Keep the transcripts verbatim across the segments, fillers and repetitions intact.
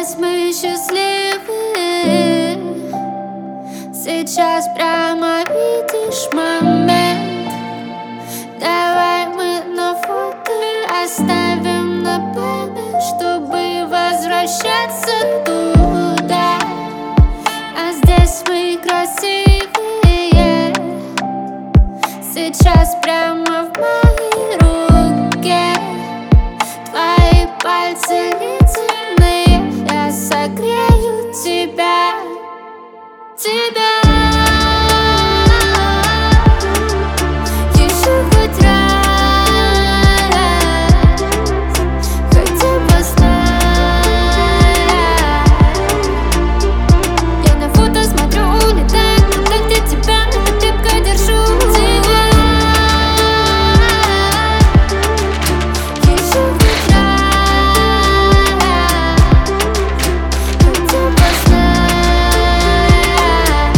здесь мы счастливы. Сейчас прямо видишь момент. Давай мы на фото оставим на память, чтобы возвращаться туда. А здесь мы красивые. Сейчас прямо в моей руке. Твои пальцы ледяные, я согрею тебя, тебя. Еще хоть раз, хотя бы знай. Я на фото смотрю, улетаю туда, где тебя, но так крепко держу тебя. Еще хоть раз, хотя бы знай.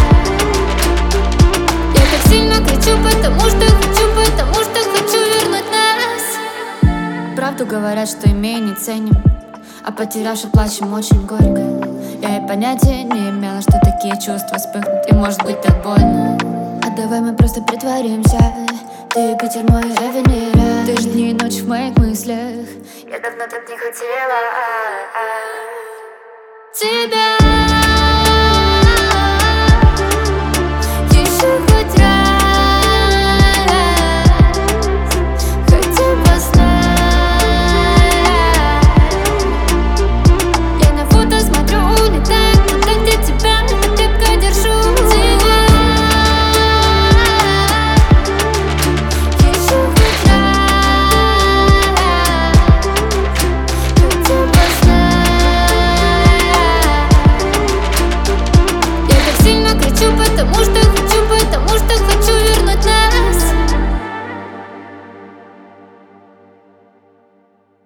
Я так сильно кричу, потому что хочу, потому что хочу вернуть нас. Правду говорят, что имея не ценим, а потерявши плачем очень горько. Я и понятия не имела, что такие чувства вспыхнут, и может быть так больно. А давай мы просто притворимся. Ты Юпитер мой, я Венера. Ты ж дни и ночь в моих мыслях. Я давно так не хотела тебя.